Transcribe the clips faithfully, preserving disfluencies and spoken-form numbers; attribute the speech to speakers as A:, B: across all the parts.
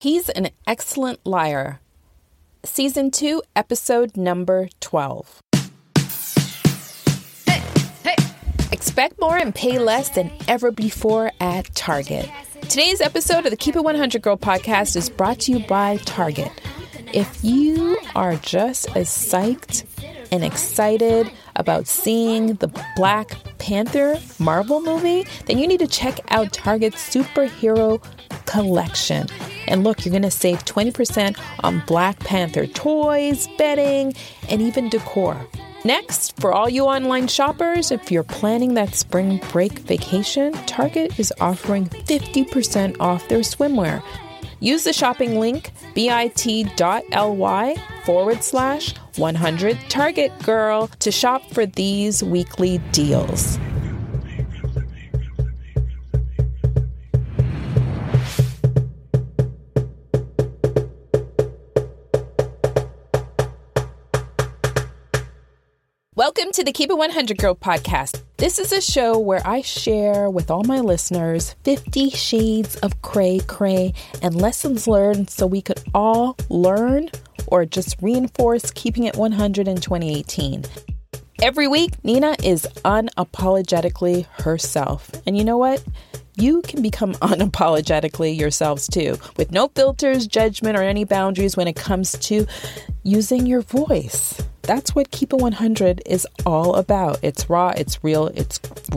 A: He's an Excellent Liar. Season two, episode number twelve. Hey, hey. Expect more and pay less than ever before at Target. Today's episode of the Keep It one hundred Girl podcast is brought to you by Target. If you are just as psyched and excited about seeing the Black Panther Marvel movie, then you need to check out Target's superhero collection. And look, you're going to save twenty percent on Black Panther toys, bedding, and even decor. Next, for all you online shoppers, if you're planning that spring break vacation, Target is offering fifty percent off their swimwear. Use the shopping link bit.ly forward slash 100 Target Girl to shop for these weekly deals. Welcome to the Keep It one hundred Girl podcast. This is a show where I share with all my listeners fifty shades of cray cray and lessons learned so we could all learn or just reinforce keeping it one hundred in twenty eighteen. Every week, Nina is unapologetically herself. And you know what? You can become unapologetically yourselves too, with no filters, judgment, or any boundaries when it comes to using your voice. That's what Keep It one hundred is all about. It's raw, it's real, it's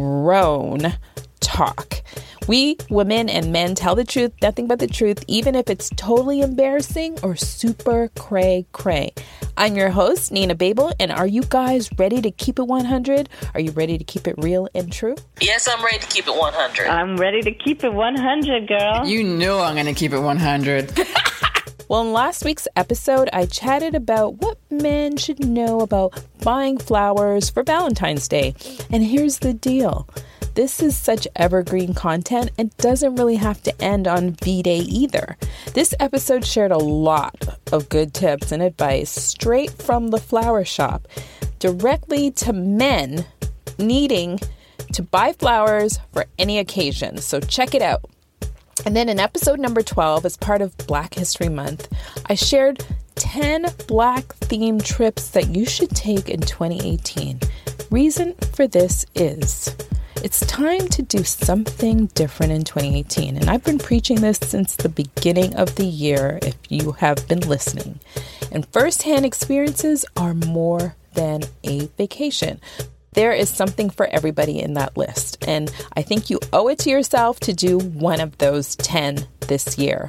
A: grown talk. We, women and men, tell the truth, nothing but the truth, even if it's totally embarrassing or super cray cray. I'm your host, Nina Babel, and are you guys ready to keep it one hundred? Are you ready to keep it real and true?
B: Yes, I'm ready to keep it one hundred.
C: I'm ready to keep it one hundred, girl.
D: You know I'm going to keep it one hundred.
A: Well, in last week's episode, I chatted about what men should know about buying flowers for Valentine's Day. And here's the deal. This is such evergreen content and doesn't really have to end on V-Day either. This episode shared a lot of good tips and advice straight from the flower shop, directly to men needing to buy flowers for any occasion. So check it out. And then in episode number twelve, as part of Black History Month, I shared ten Black-themed trips that you should take in twenty eighteen. Reason for this is it's time to do something different in twenty eighteen. And I've been preaching this since the beginning of the year, if you have been listening. And firsthand experiences are more than a vacation. There is something for everybody in that list, and I think you owe it to yourself to do one of those ten this year.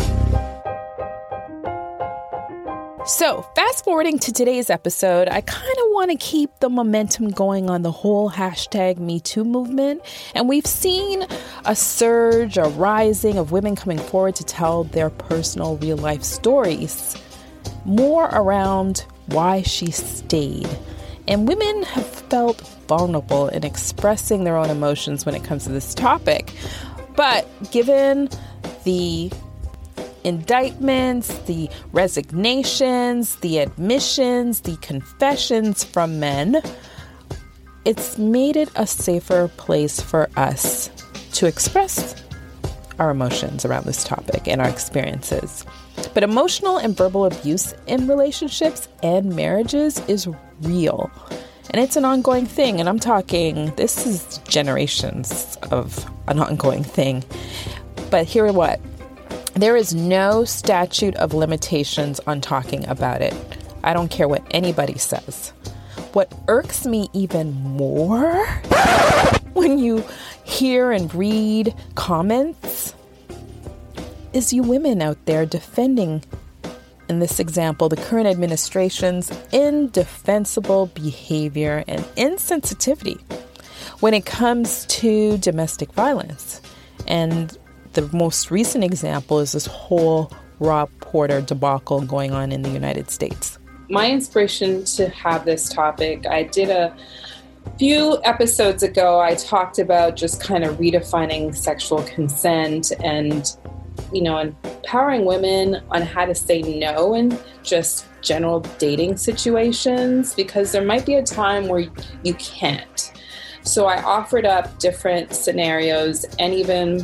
A: So, fast forwarding to today's episode, I kind of want to keep the momentum going on the whole hashtag Me Too movement, and we've seen a surge, a rising of women coming forward to tell their personal real-life stories, more around why she stayed. And women have felt vulnerable in expressing their own emotions when it comes to this topic. But given the indictments, the resignations, the admissions, the confessions from men, it's made it a safer place for us to express our emotions around this topic and our experiences. But emotional and verbal abuse in relationships and marriages is real. And it's an ongoing thing. And I'm talking, this is generations of an ongoing thing. But hear what? There is no statute of limitations on talking about it. I don't care what anybody says. What irks me even more when you hear and read comments is you women out there defending, in this example, the current administration's indefensible behavior and insensitivity when it comes to domestic violence. And the most recent example is this whole Rob Porter debacle going on in the United States.
E: My inspiration to have this topic, I did a few episodes ago, I talked about just kind of redefining sexual consent and, you know, empowering women on how to say no in just general dating situations, because there might be a time where you can't. So I offered up different scenarios and even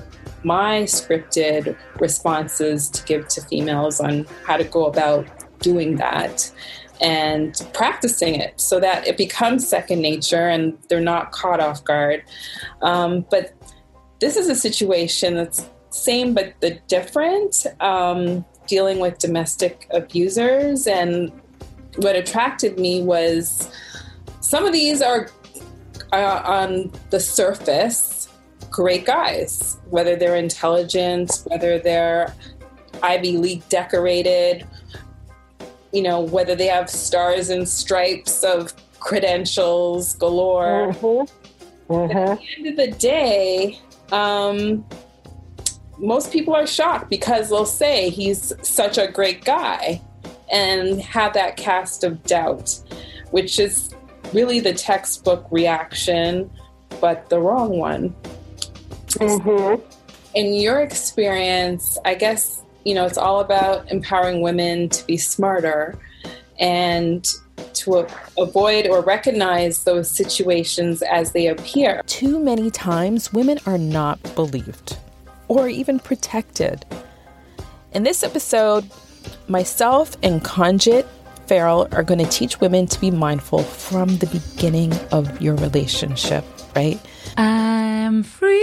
E: my scripted responses to give to females on how to go about doing that and practicing it so that it becomes second nature and they're not caught off guard. Um, but this is a situation that's same but the different, um, dealing with domestic abusers. And what attracted me was some of these are uh, on the surface great guys, whether they're intelligent, whether they're Ivy League decorated, you know, whether they have stars and stripes of credentials galore. Mm-hmm. Mm-hmm. At the end of the day, um, most people are shocked because they'll say he's such a great guy and have that cast of doubt, which is really the textbook reaction, but the wrong one. Mm-hmm. In your experience, I guess, you know, it's all about empowering women to be smarter and to a- avoid or recognize those situations as they appear.
A: Too many times, women are not believed or even protected. In this episode, myself and Kanjit Farrell are going to teach women to be mindful from the beginning of your relationship, right?
D: I'm free.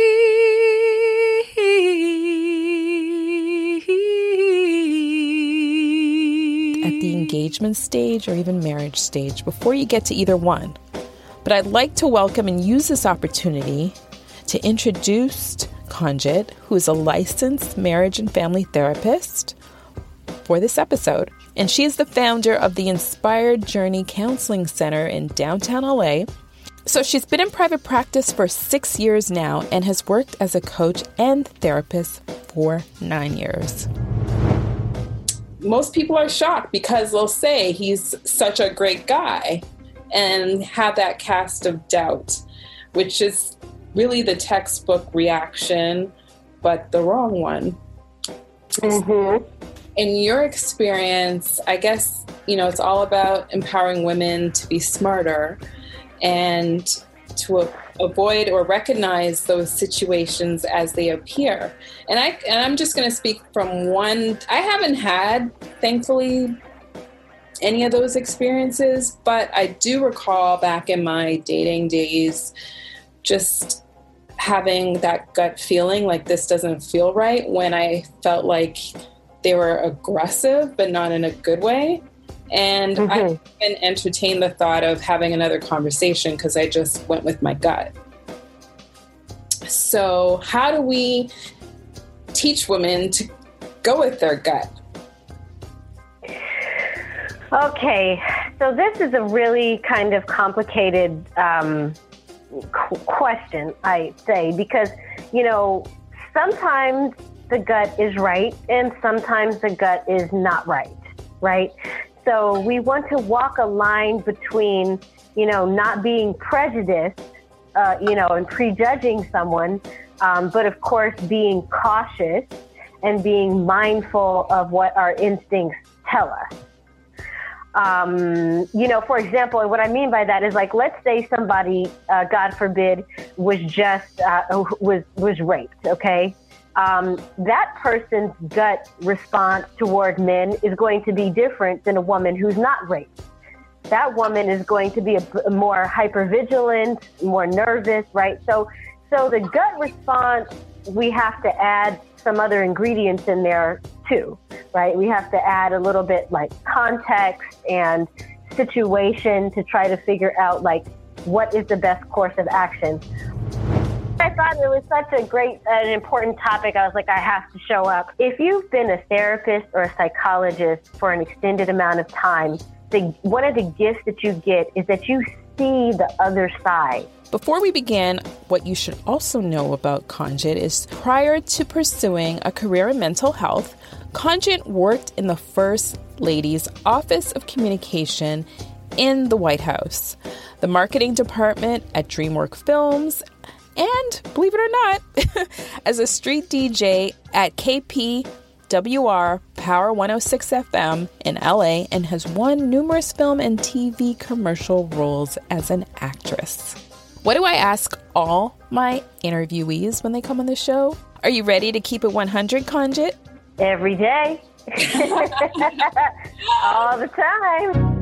A: At the engagement stage or even marriage stage, before you get to either one. But I'd like to welcome and use this opportunity to introduce Kanjit, who is a licensed marriage and family therapist, for this episode. And she is the founder of the Inspired Journey Counseling Center in downtown L A. So she's been in private practice for six years now and has worked as a coach and therapist for nine years.
E: Most people are shocked because they'll say he's such a great guy and have that cast of doubt, which is really the textbook reaction, but the wrong one. Mm-hmm. In your experience, I guess, you know, it's all about empowering women to be smarter and to a- avoid or recognize those situations as they appear. And I and I'm just going to speak from one. I haven't had, thankfully, any of those experiences, but I do recall back in my dating days, just having that gut feeling like this doesn't feel right when I felt like they were aggressive, but not in a good way. And mm-hmm. I didn't entertain the thought of having another conversation because I just went with my gut. So how do we teach women to go with their gut?
F: Okay, so this is a really kind of complicated um, qu- question, I say, because, you know, sometimes the gut is right and sometimes the gut is not right, right? So we want to walk a line between, you know, not being prejudiced, uh, you know, and prejudging someone, um, but of course being cautious and being mindful of what our instincts tell us. Um, you know, for example, what I mean by that is like, let's say somebody, uh, God forbid, was just, uh, was, was raped, okay? Um, that person's gut response toward men is going to be different than a woman who's not raped. That woman is going to be a, a more hypervigilant, more nervous, right? So, so the gut response, we have to add some other ingredients in there too, right? We have to add a little bit like context and situation to try to figure out like what is the best course of action. I thought it was such a great and uh, important topic. I was like, I have to show up. If you've been a therapist or a psychologist for an extended amount of time, the, one of the gifts that you get is that you see the other side.
A: Before we begin, what you should also know about Kanjit is prior to pursuing a career in mental health, Kanjit worked in the First Lady's Office of Communication in the White House, the marketing department at DreamWorks Films, and, believe it or not, as a street D J at K P W R Power one oh six F M in L A, and has won numerous film and T V commercial roles as an actress. What do I ask all my interviewees when they come on the show? Are you ready to keep it one hundred, Conjit?
F: Every day. All the time.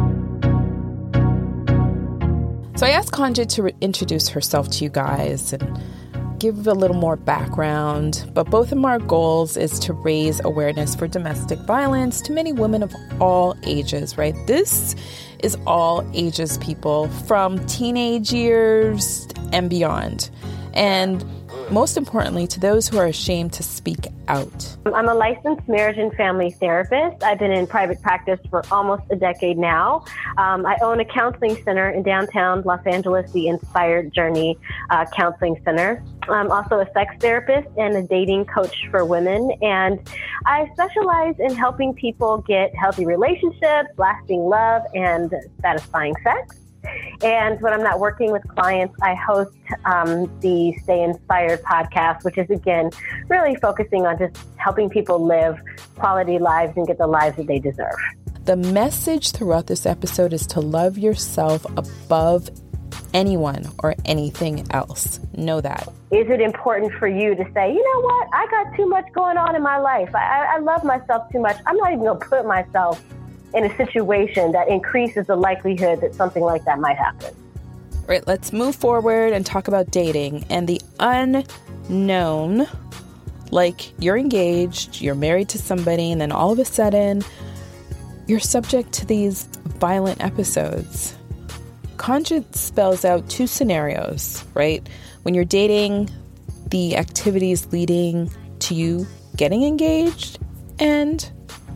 A: So I asked Conjit to re- introduce herself to you guys and give a little more background, but both of our goals is to raise awareness for domestic violence to many women of all ages, right? This is all ages, people, from teenage years and beyond. And most importantly, to those who are ashamed to speak out.
F: I'm a licensed marriage and family therapist. I've been in private practice for almost a decade now. Um, I own a counseling center in downtown Los Angeles, the Inspired Journey uh, Counseling Center. I'm also a sex therapist and a dating coach for women. And I specialize in helping people get healthy relationships, lasting love, and satisfying sex. And when I'm not working with clients, I host um, the Stay Inspired podcast, which is, again, really focusing on just helping people live quality lives and get the lives that they deserve.
A: The message throughout this episode is to love yourself above anyone or anything else. Know that.
F: Is it important for you to say, you know what, I got too much going on in my life. I, I love myself too much. I'm not even going to put myself in a situation that increases the likelihood that something like that might happen.
A: All right, let's move forward and talk about dating and the unknown. Like, you're engaged, you're married to somebody, and then all of a sudden, you're subject to these violent episodes. Conjit spells out two scenarios, right? When you're dating, the activities leading to you getting engaged, and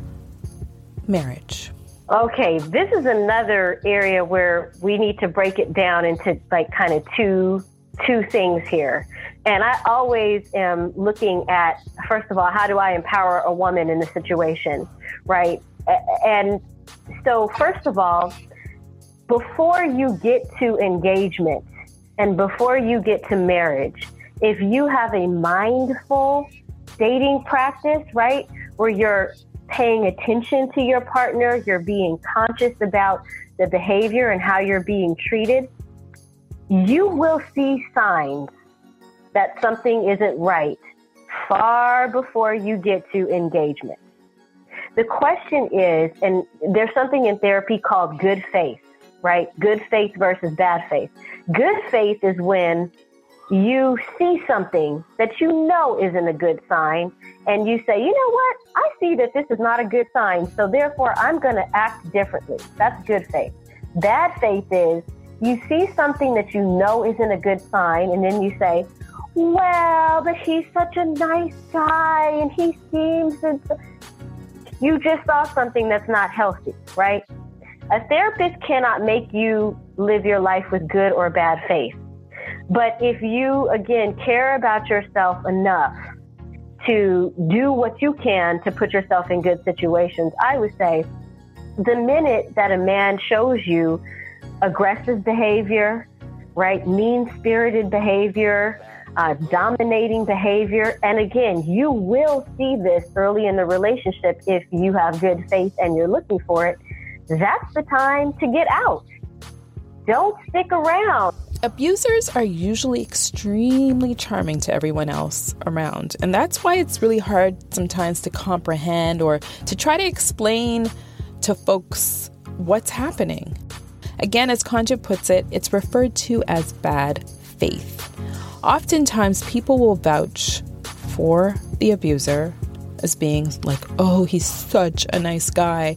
A: marriage.
F: Okay, this is another area where we need to break it down into like kind of two two things here. And I always am looking at, first of all, how do I empower a woman in the situation, right? And so first of all, before you get to engagement and before you get to marriage, if you have a mindful dating practice, right, where you're paying attention to your partner, you're being conscious about the behavior and how you're being treated, you will see signs that something isn't right far before you get to engagement. The question is, and there's something in therapy called good faith, right? Good faith versus bad faith. Good faith is when you see something that you know isn't a good sign, and you say, you know what? I see that this is not a good sign, so therefore I'm going to act differently. That's good faith. Bad faith is you see something that you know isn't a good sign, and then you say, well, but he's such a nice guy, and he seems to... You just saw something that's not healthy, right? A therapist cannot make you live your life with good or bad faith. But if you, again, care about yourself enough to do what you can to put yourself in good situations, I would say the minute that a man shows you aggressive behavior, right, mean-spirited behavior, uh, dominating behavior, and again, you will see this early in the relationship if you have good faith and you're looking for it, that's the time to get out. Don't stick around.
A: Abusers are usually extremely charming to everyone else around, and that's why it's really hard sometimes to comprehend or to try to explain to folks what's happening. Again, as Conjit puts it, it's referred to as bad faith. Oftentimes, people will vouch for the abuser as being like, oh, he's such a nice guy,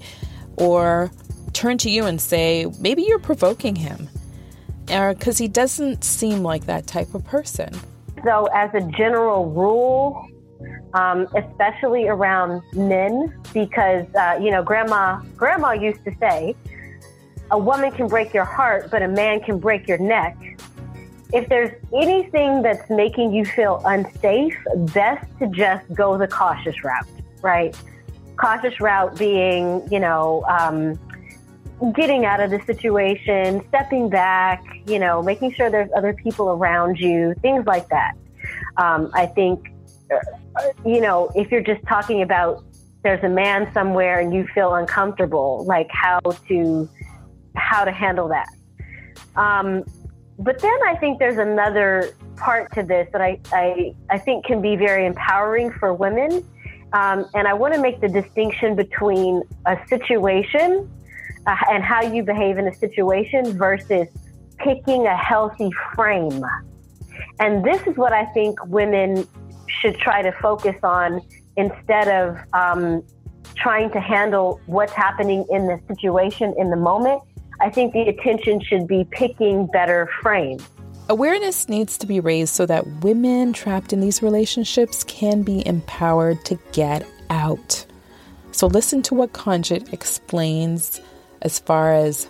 A: or turn to you and say, maybe you're provoking him. Because he doesn't seem like that type of person.
F: So as a general rule, um, especially around men, because, uh, you know, grandma, grandma used to say, a woman can break your heart, but a man can break your neck. If there's anything that's making you feel unsafe, best to just go the cautious route, right? Cautious route being, you know, um, getting out of the situation, stepping back, you know, making sure there's other people around you, things like that. Um, I think, uh, you know, if you're just talking about there's a man somewhere and you feel uncomfortable, like how to how to handle that. Um, but then I think there's another part to this that I, I, I think can be very empowering for women. Um, and I want to make the distinction between a situation uh, and how you behave in a situation versus picking a healthy frame. And this is what I think women should try to focus on instead of um, trying to handle what's happening in the situation in the moment. I think the attention should be picking better frames.
A: Awareness needs to be raised so that women trapped in these relationships can be empowered to get out. So listen to what Kanjit explains as far as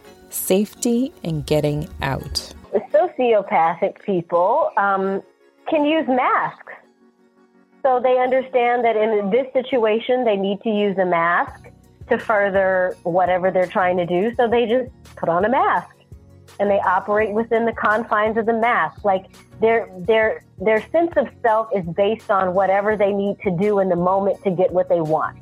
A: safety and getting out.
F: Sociopathic people um, can use masks. So they understand that in this situation, they need to use a mask to further whatever they're trying to do. So they just put on a mask and they operate within the confines of the mask. Like their, their, their sense of self is based on whatever they need to do in the moment to get what they want.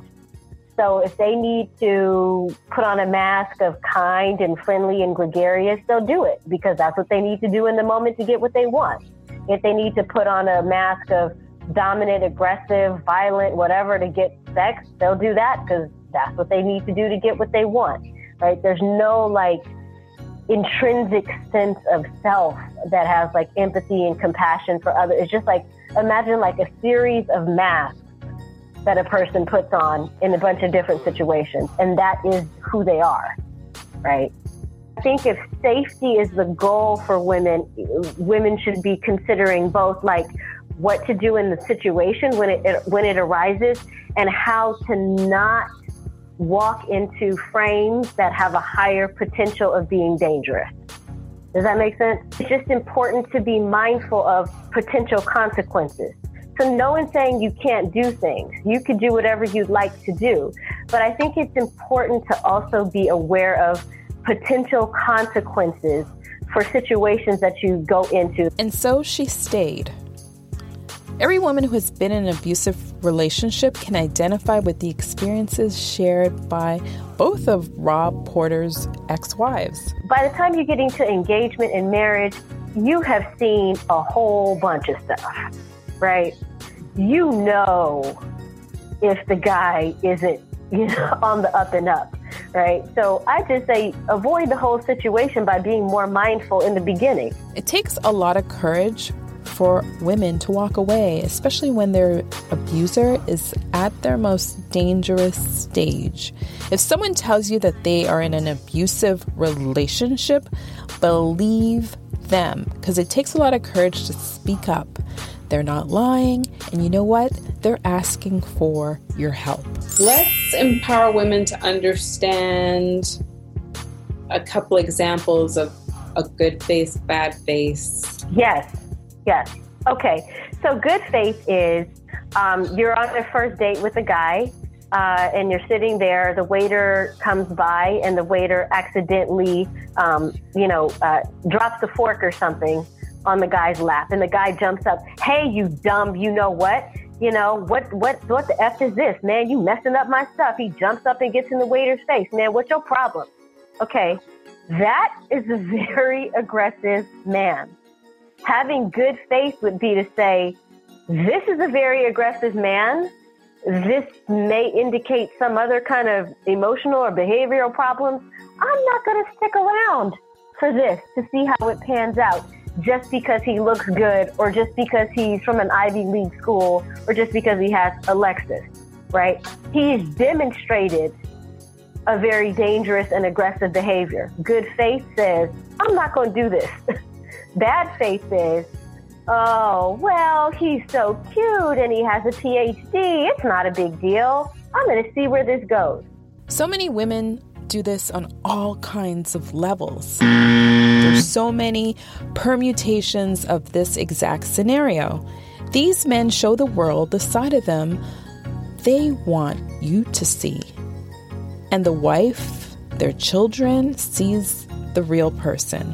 F: So if they need to put on a mask of kind and friendly and gregarious, they'll do it because that's what they need to do in the moment to get what they want. If they need to put on a mask of dominant, aggressive, violent, whatever to get sex, they'll do that because that's what they need to do to get what they want, right? There's no like intrinsic sense of self that has like empathy and compassion for others. It's just like, imagine like a series of masks that a person puts on in a bunch of different situations, and that is who they are, right? I think if safety is the goal for women, women should be considering both like what to do in the situation when it, it when it arises and how to not walk into frames that have a higher potential of being dangerous. Does that make sense? It's just important to be mindful of potential consequences. So no one's saying you can't do things. You could do whatever you'd like to do. But I think it's important to also be aware of potential consequences for situations that you go into.
A: And so she stayed. Every woman who has been in an abusive relationship can identify with the experiences shared by both of Rob Porter's ex-wives.
F: By the time you get into engagement and marriage, you have seen a whole bunch of stuff, right? You know if the guy isn't, you know, on the up and up, right? So I just say avoid the whole situation by being more mindful in the beginning.
A: It takes a lot of courage for women to walk away, especially when their abuser is at their most dangerous stage. If someone tells you that they are in an abusive relationship, believe them, because it takes a lot of courage to speak up. They're not lying, and you know what? They're asking for your help.
E: Let's empower women to understand a couple examples of a good face, bad face.
F: Yes, yes. Okay, so good faith is um, you're on a first date with a guy, uh, and you're sitting there, the waiter comes by, and the waiter accidentally, um, you know, uh, drops the fork or something on the guy's lap, and the guy jumps up. Hey, you dumb, you know what? You know, what, what, what the F is this, man? You messing up my stuff. He jumps up and gets in the waiter's face. Man, what's your problem? Okay, that is a very aggressive man. Having good faith would be to say, this is a very aggressive man. This may indicate some other kind of emotional or behavioral problems. I'm not going to stick around for this to see how it pans out just because he looks good or just because he's from an Ivy League school or just because he has a Lexus, right? He's demonstrated a very dangerous and aggressive behavior. Good faith says, I'm not going to do this. Bad faith says, oh, well, he's so cute and he has a P H D. It's not a big deal. I'm going to see where this goes.
A: So many women do this on all kinds of levels. There's so many permutations of this exact scenario. These men show the world the side of them they want you to see. And the wife, their children, sees the real person.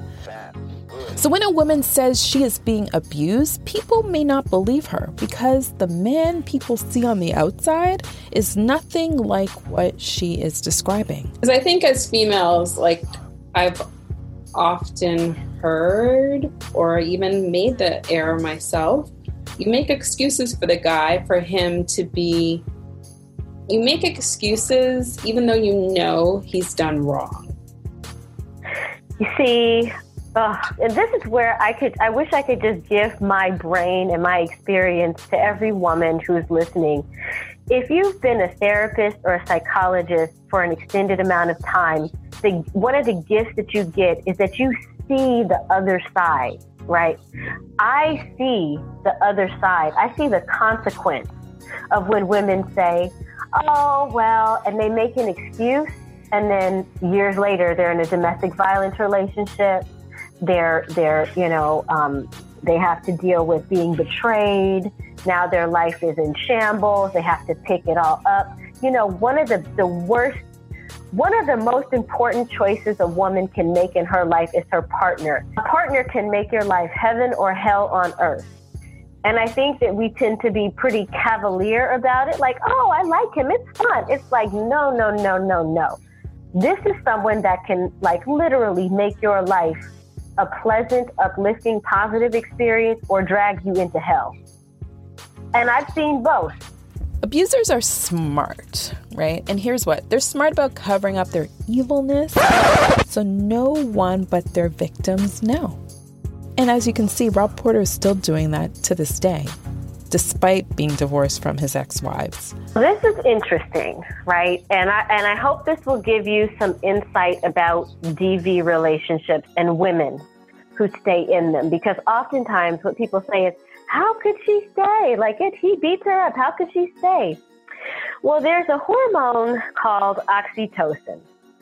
A: So when a woman says she is being abused, people may not believe her because the man people see on the outside is nothing like what she is describing.
E: Because I think as females, like I've often heard or even made the error myself. You make excuses for the guy for him to be, you make excuses even though you know he's done wrong.
F: You see, uh, and this is where I could, I wish I could just give my brain and my experience to every woman who's listening. If you've been a therapist or a psychologist for an extended amount of time, the, one of the gifts that you get is that you see the other side, right? I see the other side. I see the consequence of when women say, oh, well, and they make an excuse, and then years later, they're in a domestic violence relationship. They're, they're, you know, um, they have to deal with being betrayed. Now their life is in shambles. They have to pick it all up. You know, one of the, the worst, one of the most important choices a woman can make in her life is her partner. A partner can make your life heaven or hell on earth. And I think that we tend to be pretty cavalier about it. Like, oh, I like him. It's fun. It's like, no, no, no, no, no. This is someone that can, like, literally make your life a pleasant, uplifting, positive experience or drag you into hell. And I've seen both.
A: Abusers are smart, right? And here's what. They're smart about covering up their evilness so no one but their victims know. And as you can see, Rob Porter is still doing that to this day, despite being divorced from his ex-wives.
F: This is interesting, right? And I and I hope this will give you some insight about D V relationships and women who stay in them. Because oftentimes what people say is, how could she stay? Like, if he beats her up, how could she stay? Well, there's a hormone called oxytocin.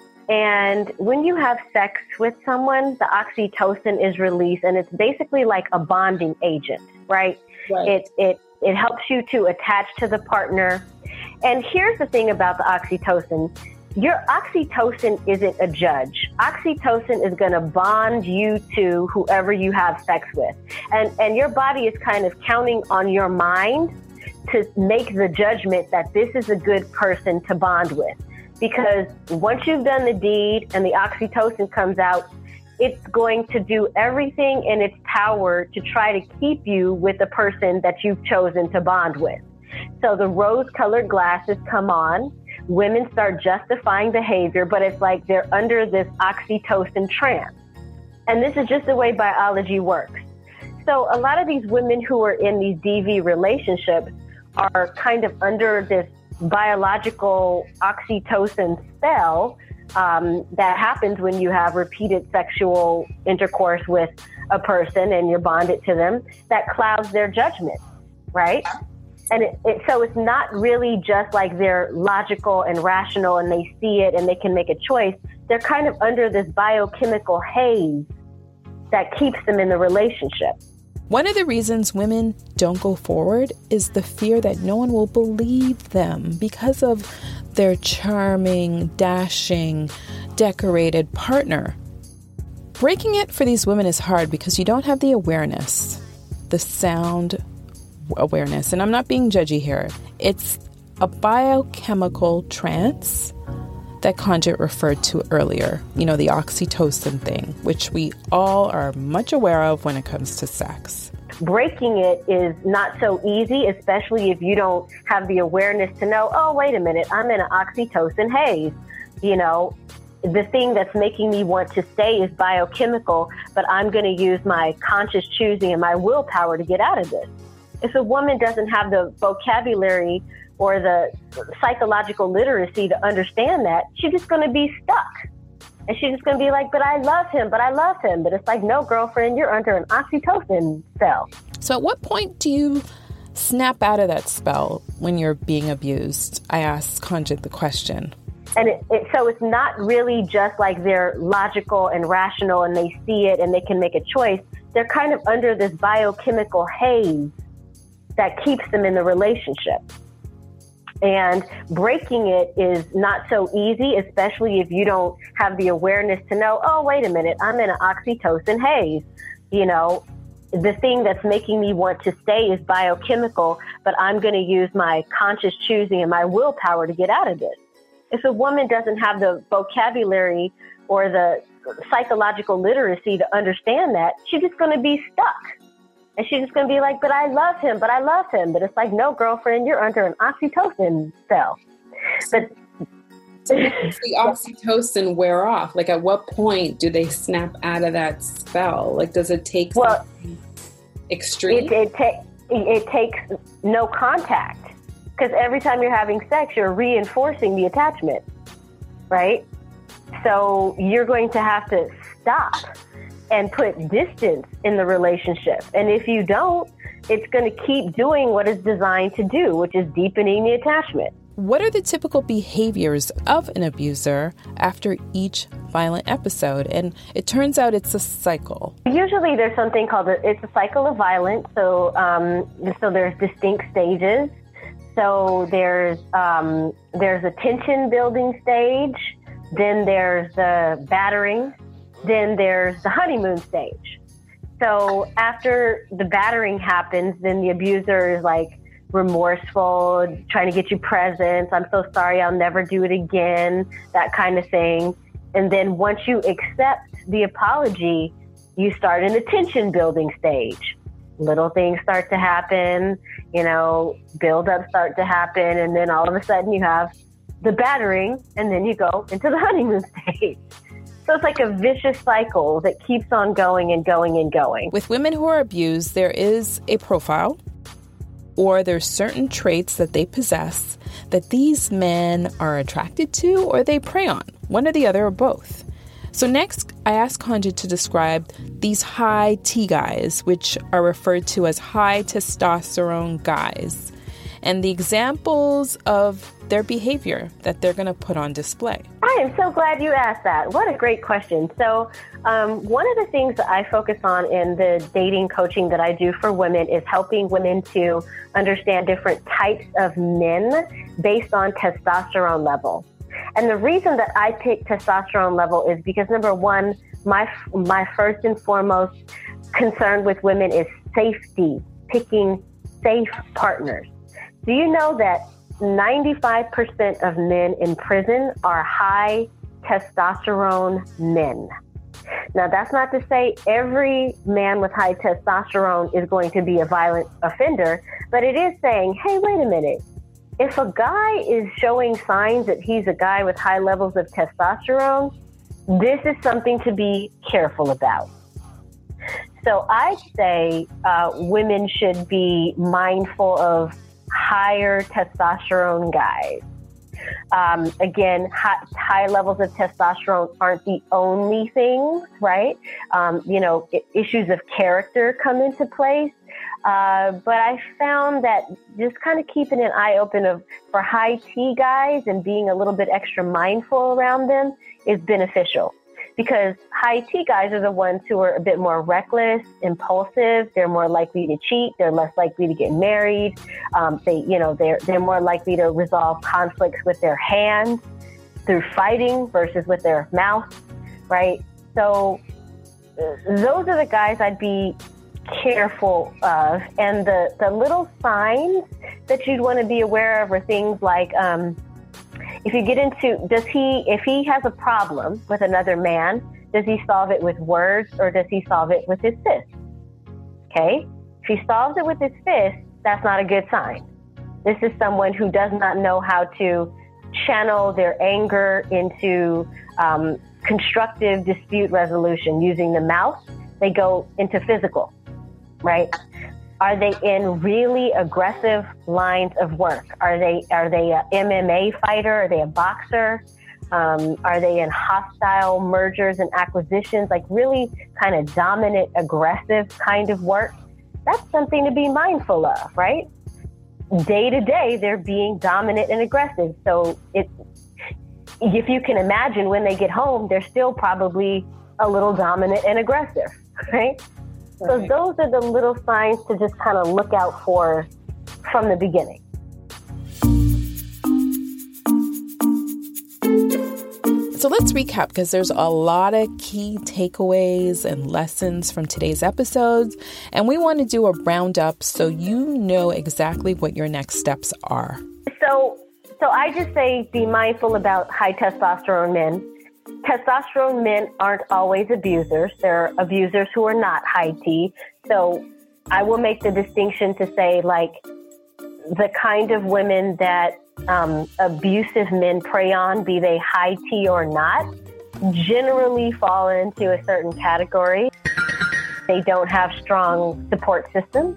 F: And when you have sex with someone, the oxytocin is released, and it's basically like a bonding agent, right? Right. It, it, it helps you to attach to the partner. And here's the thing about the oxytocin. Your oxytocin isn't a judge. Oxytocin is going to bond you to whoever you have sex with. And, and your body is kind of counting on your mind to make the judgment that this is a good person to bond with. Because once you've done the deed and the oxytocin comes out, it's going to do everything in its power to try to keep you with the person that you've chosen to bond with. So the rose-colored glasses come on. Women start justifying behavior, but it's like they're under this oxytocin trance. And this is just the way biology works. So a lot of these women who are in these D V relationships are kind of under this biological oxytocin spell um, that happens when you have repeated sexual intercourse with a person and you're bonded to them, that clouds their judgment, right? And it, it, so it's not really just like they're logical and rational and they see it and they can make a choice. They're kind of under this biochemical haze that keeps them in the relationship.
A: One of the reasons women don't go forward is the fear that no one will believe them because of their charming, dashing, decorated partner. Breaking it for these women is hard because you don't have the awareness, the sound awareness. And I'm not being judgy here. It's a biochemical trance that Conjit referred to earlier, you know, the oxytocin thing, which we all are much aware of when it comes to sex.
F: Breaking it is not so easy, especially if you don't have the awareness to know, oh, wait a minute, I'm in an oxytocin haze. You know, the thing that's making me want to stay is biochemical, but I'm going to use my conscious choosing and my willpower to get out of this. If a woman doesn't have the vocabulary or the psychological literacy to understand that, she's just going to be stuck. And she's just going to be like, but I love him, but I love him. But it's like, no, girlfriend, you're under an oxytocin spell.
A: So at what point do you snap out of that spell when you're being abused? I asked Conjit the question.
F: And it, it, so it's not really just like they're logical and rational and they see it and they can make a choice. They're kind of under this biochemical haze that keeps them in the relationship. And breaking it is not so easy, especially if you don't have the awareness to know, oh, wait a minute, I'm in an oxytocin haze. You know, the thing that's making me want to stay is biochemical, but I'm going to use my conscious choosing and my willpower to get out of this. If a woman doesn't have the vocabulary or the psychological literacy to understand that, she's just going to be stuck. And she's just going to be like, but I love him, but I love him. But it's like, no, girlfriend, you're under an oxytocin spell. But
E: so does the oxytocin wear off? Like, at what point do they snap out of that spell? Like, does it take
F: well,
E: extreme?
F: It, it, ta- it takes no contact. Because every time you're having sex, you're reinforcing the attachment, right? So you're going to have to stop and put distance in the relationship. And if you don't, it's going to keep doing what it's designed to do, which is deepening the attachment.
A: What are the typical behaviors of an abuser after each violent episode? And it turns out it's a cycle.
F: Usually there's something called, a, it's a cycle of violence. So, um, so there's distinct stages. So there's um, there's a tension building stage, then there's the battering, then there's the honeymoon stage. So after the battering happens, then the abuser is like remorseful, trying to get you presents. I'm so sorry, I'll never do it again, that kind of thing. And then once you accept the apology, you start in the tension building stage. Little things start to happen, you know, build-ups start to happen, and then all of a sudden you have the battering, and then you go into the honeymoon stage. So it's like a vicious cycle that keeps on going and going and going.
A: With women who are abused, there is a profile, or there's certain traits that they possess that these men are attracted to or they prey on, one or the other or both. So next, I asked Kanja to describe these high T guys, which are referred to as high testosterone guys, and the examples of their behavior that they're going to put on display.
F: I am so glad you asked that. What a great question. So um, one of the things that I focus on in the dating coaching that I do for women is helping women to understand different types of men based on testosterone level. And the reason that I pick testosterone level is because, number one, my my first and foremost concern with women is safety, picking safe partners. Do you know that ninety-five percent of men in prison are high testosterone men? Now, that's not to say every man with high testosterone is going to be a violent offender, but it is saying, hey, wait a minute. If a guy is showing signs that he's a guy with high levels of testosterone, this is something to be careful about. So I say uh, women should be mindful of higher testosterone guys. Um, again, high, high levels of testosterone aren't the only things, right? Um, you know, issues of character come into place. Uh, but I found that just kind of keeping an eye open of for high T guys and being a little bit extra mindful around them is beneficial, because high T guys are the ones who are a bit more reckless, impulsive. They're more likely to cheat. They're less likely to get married. Um, they, you know, they're they're more likely to resolve conflicts with their hands through fighting versus with their mouth, right? So uh, those are the guys I'd be careful of. And the, the little signs that you'd want to be aware of are things like, um, if you get into, does he, if he has a problem with another man, does he solve it with words or does he solve it with his fist? Okay. If he solves it with his fist, that's not a good sign. This is someone who does not know how to channel their anger into um, constructive dispute resolution using the mouth. They go into physical. Right? Are they in really aggressive lines of work? Are they are they a M M A fighter? Are they a boxer? Um, are they in hostile mergers and acquisitions, like really kind of dominant, aggressive kind of work? That's something to be mindful of, right? Day to day, they're being dominant and aggressive. So it, if you can imagine, when they get home, they're still probably a little dominant and aggressive, right? So
E: Right.
F: Those are the little signs to just kind of look out for from the beginning.
A: So let's recap, because there's a lot of key takeaways and lessons from today's episodes, and we want to do a roundup so you know exactly what your next steps are.
F: So So I just say be mindful about high testosterone men. Testosterone men aren't always abusers. There are abusers who are not high T. So I will make the distinction to say, like, the kind of women that um, abusive men prey on, be they high T or not, generally fall into a certain category. They don't have strong support systems,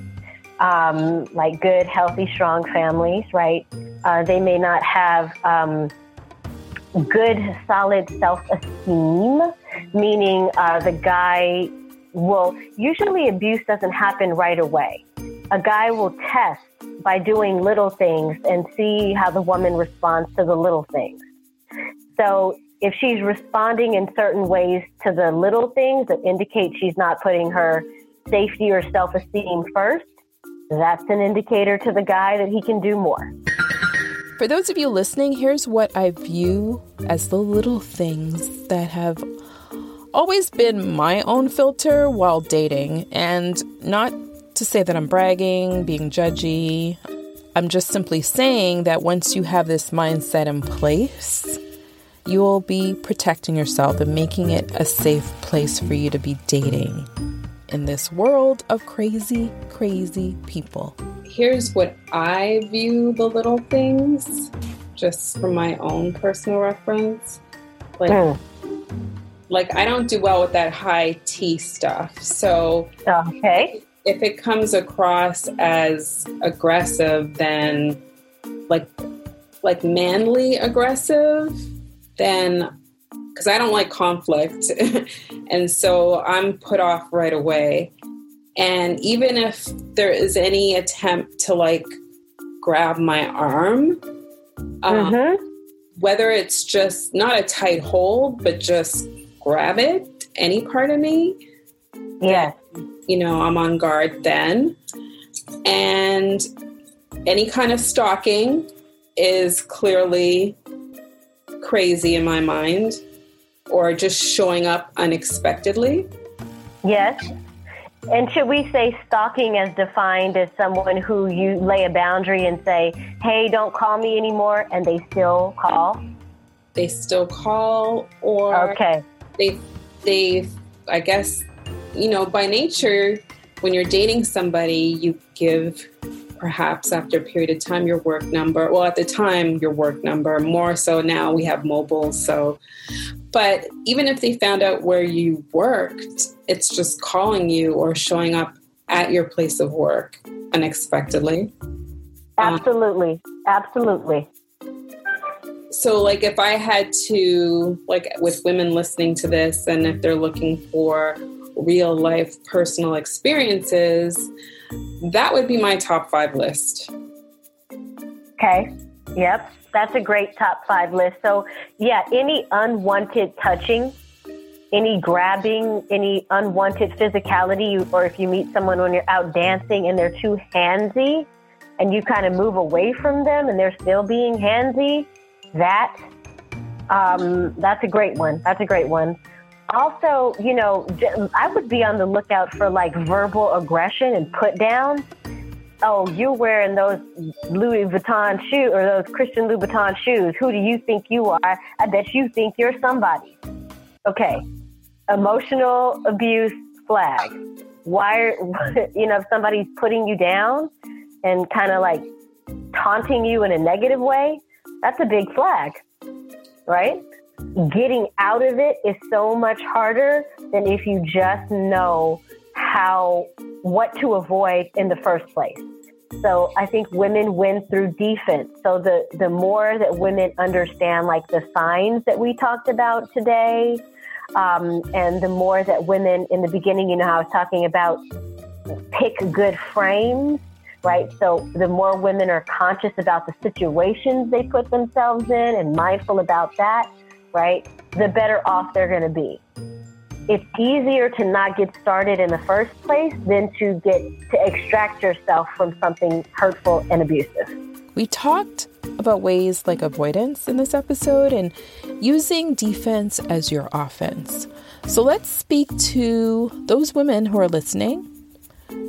F: um, like good, healthy, strong families, right? Uh, they may not have um, good, solid self-esteem, meaning uh, the guy will, usually abuse doesn't happen right away. A guy will test by doing little things and see how the woman responds to the little things. So if she's responding in certain ways to the little things that indicate she's not putting her safety or self-esteem first, that's an indicator to the guy that he can do more.
A: For those of you listening, here's what I view as the little things that have always been my own filter while dating. And not to say that I'm bragging, being judgy. I'm just simply saying that once you have this mindset in place, you will be protecting yourself and making it a safe place for you to be dating in this world of crazy, crazy people.
E: Here's what I view the little things, just from my own personal reference. Like, mm. like I don't do well with that high T stuff. So
F: okay.
E: if it comes across as aggressive, then like like manly aggressive, then because I don't like conflict. And so I'm put off right away. And even if there is any attempt to like grab my arm, um, mm-hmm. whether it's just not a tight hold, but just grab it, any part of me,
F: yeah,
E: then, you know, I'm on guard then. And any kind of stalking is clearly crazy in my mind, or just showing up unexpectedly.
F: Yes. And should we say stalking as defined as someone who you lay a boundary and say, hey, don't call me anymore, and they still call?
E: They still call, or
F: okay.
E: they, they, I guess, you know, by nature, when you're dating somebody, you give perhaps after a period of time your work number. Well, at the time, your work number. More so now we have mobile. So, but even if they found out where you worked, it's just calling you or showing up at your place of work unexpectedly.
F: Absolutely. Um, Absolutely.
E: So like if I had to, like with women listening to this, and if they're looking for real life personal experiences, that would be my top five list.
F: Okay. Yep. That's a great top five list. So yeah, any unwanted touching, any grabbing, any unwanted physicality, or if you meet someone when you're out dancing and they're too handsy and you kind of move away from them and they're still being handsy, that, um, that's a great one. That's a great one. Also, you know, I would be on the lookout for like verbal aggression and put down. Oh, you're wearing those Louis Vuitton shoes or those Christian Louboutin shoes. Who do you think you are? I bet you think you're somebody. Okay. Emotional abuse flag. Why, you know, if somebody's putting you down and kind of like taunting you in a negative way, that's a big flag, right? Getting out of it is so much harder than if you just know how, what to avoid in the first place. So I think women win through defense. So the, the more that women understand like the signs that we talked about today, um, and the more that women in the beginning, you know, how I was talking about pick good frames, right? So the more women are conscious about the situations they put themselves in and mindful about that, right, the better off they're going to be. It's easier to not get started in the first place than to get to extract yourself from something hurtful and abusive.
A: We talked about ways like avoidance in this episode and using defense as your offense. So let's speak to those women who are listening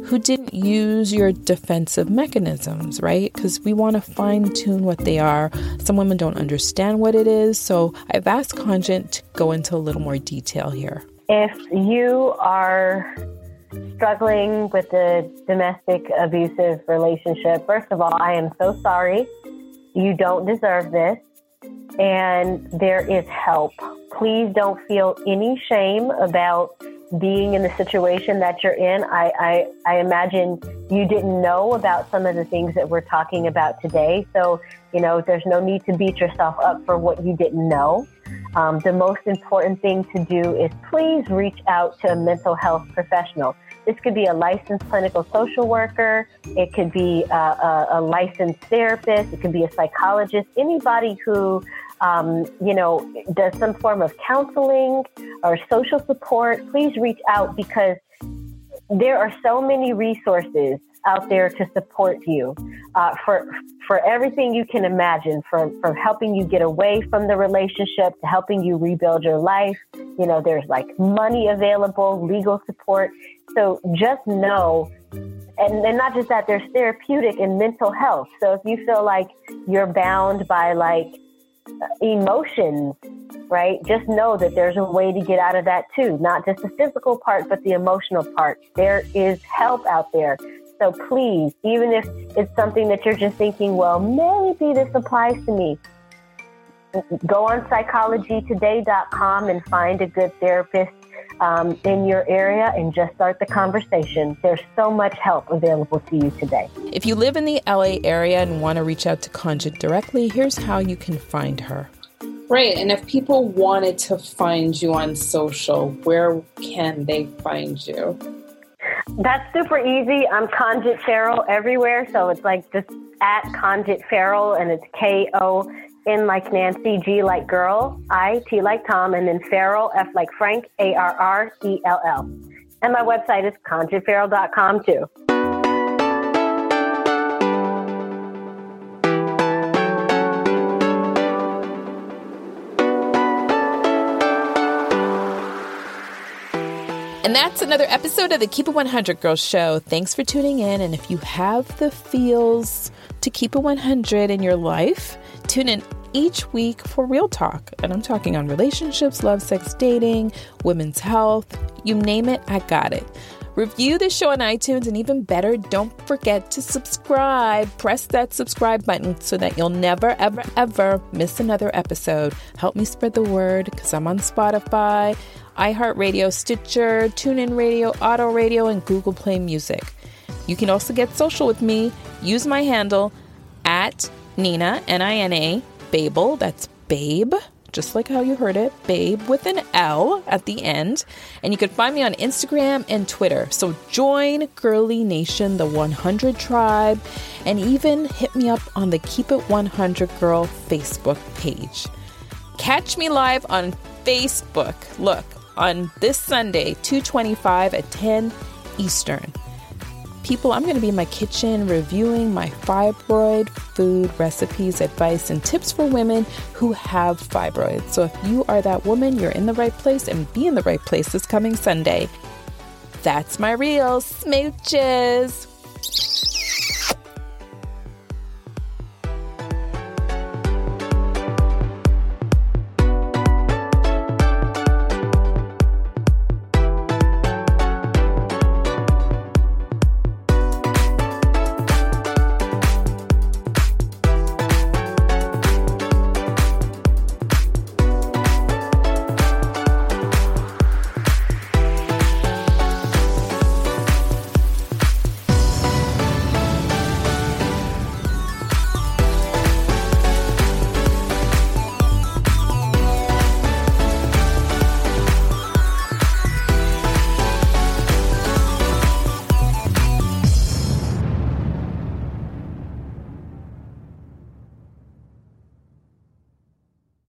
A: who didn't use your defensive mechanisms, right? Because we want to fine tune what they are. Some women don't understand what it is. So I've asked Kanjit to go into a little more detail here.
F: If you are struggling with a domestic abusive relationship, first of all, I am so sorry. You don't deserve this. And there is help. Please don't feel any shame about being in the situation that you're in. I, I, I imagine you didn't know about some of the things that we're talking about today. So, you know, there's no need to beat yourself up for what you didn't know. Um, the most important thing to do is please reach out to a mental health professional. This could be a licensed clinical social worker. It could be a, a, a licensed therapist. It could be a psychologist. Anybody who, um, you know, does some form of counseling or social support. Please reach out, because there are so many resources out there to support you uh, for for everything you can imagine, from from helping you get away from the relationship to helping you rebuild your life. You know, there's like money available, legal support. So just know, and, and not just that, there's therapeutic and mental health. So if you feel like you're bound by like emotions, right? Just know that there's a way to get out of that too. Not just the physical part, but the emotional part. There is help out there. So please, even if it's something that you're just thinking, well, maybe this applies to me, go on psychology today dot com and find a good therapist um, in your area and just start the conversation. There's so much help available to you today.
A: If you live in the L A area and want to reach out to Kanjit directly, here's how you can find her.
E: Right. And if people wanted to find you on social, where can they find you?
F: That's super easy. I'm Kanjit Farrell everywhere. So it's like just at Kanjit Farrell, and it's K O N like Nancy, G like girl, I, T like Tom, and then Farrell, F like Frank, A R R E L L. And my website is Kanjit Farrell dot com too.
A: And that's another episode of the Keep It one hundred Girls Show. Thanks for tuning in. And if you have the feels to keep it one hundred in your life, tune in each week for Real Talk. And I'm talking on relationships, love, sex, dating, women's health. You name it, I got it. Review the show on iTunes, and even better, don't forget to subscribe. Press that subscribe button so that you'll never, ever, ever miss another episode. Help me spread the word, because I'm on Spotify, iHeartRadio, Stitcher, TuneIn Radio, Auto Radio, and Google Play Music. You can also get social with me. Use my handle at Nina, N I N A, Babel. That's Babe, just like how you heard it, Babe with an L at the end. And you can find me on Instagram and Twitter. So join Girly Nation, the one hundred Tribe, and even hit me up on the Keep It one hundred Girl Facebook page. Catch me live on Facebook. Look, on this Sunday, two twenty-five at ten Eastern. People, I'm going to be in my kitchen reviewing my fibroid food recipes, advice, and tips for women who have fibroids. So if you are that woman, you're in the right place, and be in the right place this coming Sunday. That's my real smooches.